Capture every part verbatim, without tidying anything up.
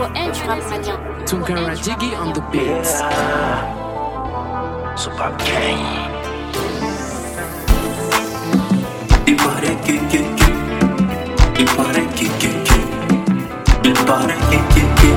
Tunkara Jiggy on the beats. Super Gang. Il paraît que, que, que. Il paraît que, que, que. Il paraît que, que, que.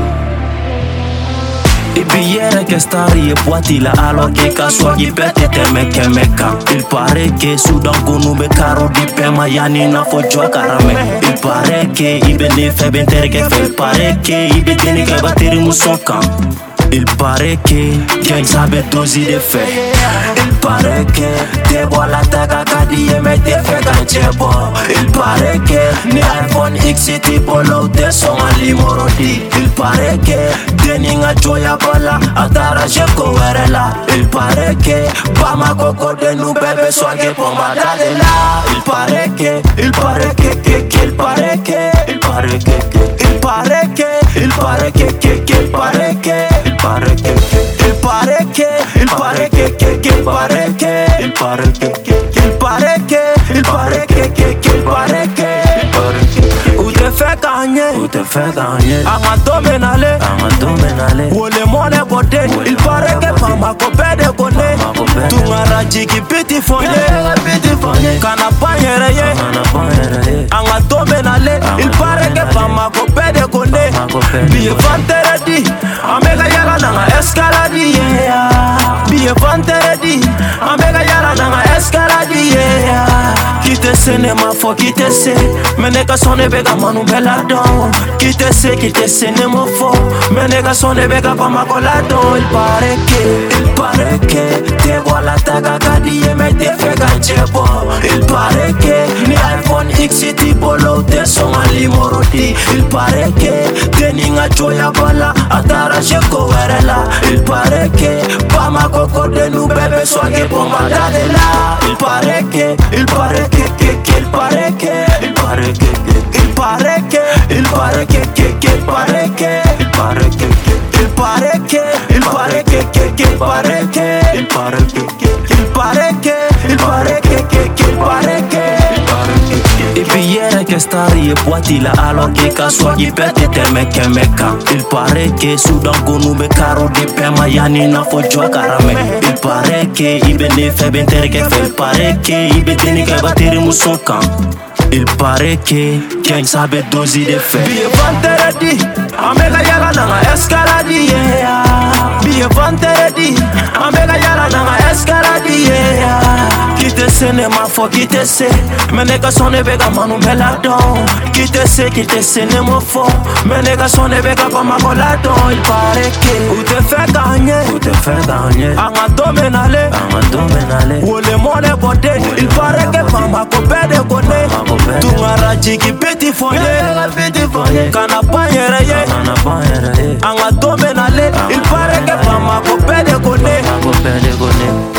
Ibiere che stari e boati la alo che kaswagi bete te meke meka. Il pare che sudan gonu be karo di pe mayani na fo jwa karame. Il pare che ibe ne fe bentere che fe. Il pare che ibe teni che bateri musokan. Il pare che gang sabe dosi de fe. Il pare che te bola taga kadi e me te fe ganchebo. Il pare che ni iPhone X ti bolo te son ali morodi. Il pare che deninga joya bola atara sheko werela. Il pare che bama koko de nu bebe swage pomba dadela. Il pare che, il pare che che che il pare che, il pare che che il pare che, il pare che che che il pare che, il pare che che il pare che, il pare che che che il pare che, il pare che che il pare che, il pare che che che il pare che, il pare che où te fait gagner, où te fait gagner. Amato menale, amato menale. Wole mone bote, il pare que fama kope de kone. Tu ngara jiki piti fonye, piti fonye. Kana panyere ye, kana panyere ye. Amato menale, il pare que fama kope de kone. Biye fantere di, amega yala nanga escalade yeah. Biye fantere di, amega yala nanga escalade yeah. Kite se ne ma fo kite se, meneka sonne bega manu bela don. Kite se, kite se ne mo fo, meneka sonne bega pa ma colado. Il pare che, il pare che te bola taga kadi e me te fe ganchebo. Il pare che ni iPhone X ti bolo te son ali morodi. Il pare che te ninga joya bola atara sheko werela. Il pare che bama koko de nu bebe swage pomba dadela. Il pare che, il pare che che che il pare che, il pare che che il pare che, il pare che che che il pare che, il pare che che il pare che, il pare che che che il pare che, il pare che che il pare che, il pare che che che il pare che, il pare che che. E biere che stari e boati la alo che kaswagi bete te meke meka. Il pare che sudan gonu be karo di pe mayani na fo jwa karame. Il pare che ibe ne fe bentere che fe. Il pare che ibe teni che bateri musokan. Il pare che gang sabe dosi de fe. Biye fantere di, amega yala nanga escalade yeah. Biye fantere di, amega yala nanga escalade yeah. Kite se ne ma fo kite se, meneka sonne bega manu bela don. Kite se, kite se ne mo fo, meneka sonne bega pa ma colado. Il pare che, où te fait gagner, où te fait gagner. Amato menale, amato menale. Wole mone bote, il pare que fama kope de kone. Tu ngara jiki piti fonye, piti fonye. Kana panyere ye, kana panyere ye. Amato menale, il pare que fama kope de kone.